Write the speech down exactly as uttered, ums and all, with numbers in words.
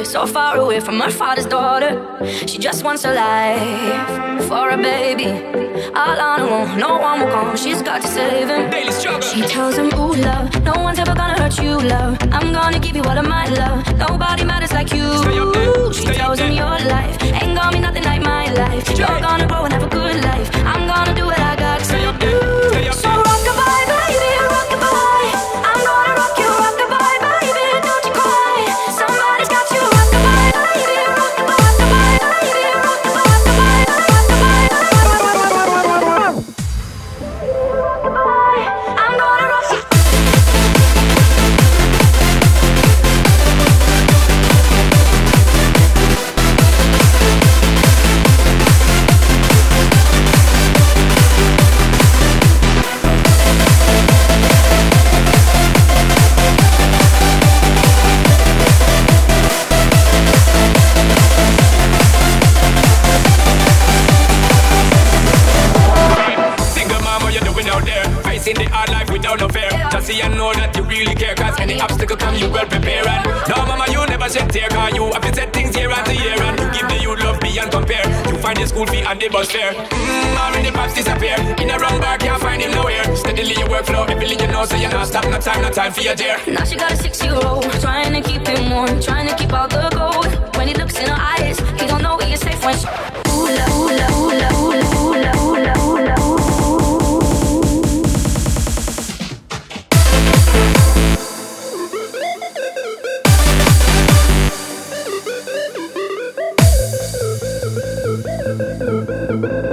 so far away from her father's daughter. She just wants a life for a baby. All on her own, no one will come. She's got to save him. Daily struggle. She tells him, ooh, love, no one's ever gonna hurt you, love. I'm gonna give you all of my love. Nobody matters like you. Stay up there. She Stay tells up him, there. your life ain't gonna be nothing like my life. You're gonna grow and have a good life. I'm gonna do what I got to Stay up do. there. Stay up So there. rock-a-bye, baby, rock-a-bye. I'm gonna rock you, rock-a-bye, baby, don't you cry. Somebody's got you, rock-a-bye, baby, rock-a-bye, baby, rock-a-bye, rock-a-bye. I'm gonna rock you. Single mom, what you doing out there? Facing the hard life without no fear. Just see and know that you really care. Cause any obstacle come, you well prepare. And no mama, you never shed tear. Cause you have to set things year after year. And you give the youth love beyond compare. You find the school fee and the bus fare. Mmm, mom and the pops disappear. In a wrong bar, can't find him nowhere. Steadily your workflow, everything you know, so you not stop. No time, no time for your dear. Now she got a six-year-old, trying to keep him warm, trying to keep out the cold. When he looks in her eyes, he don't know he is safe when she ooh la ooh la ooh la ooh la ooh la ooh la ooh la ooh. Thank you.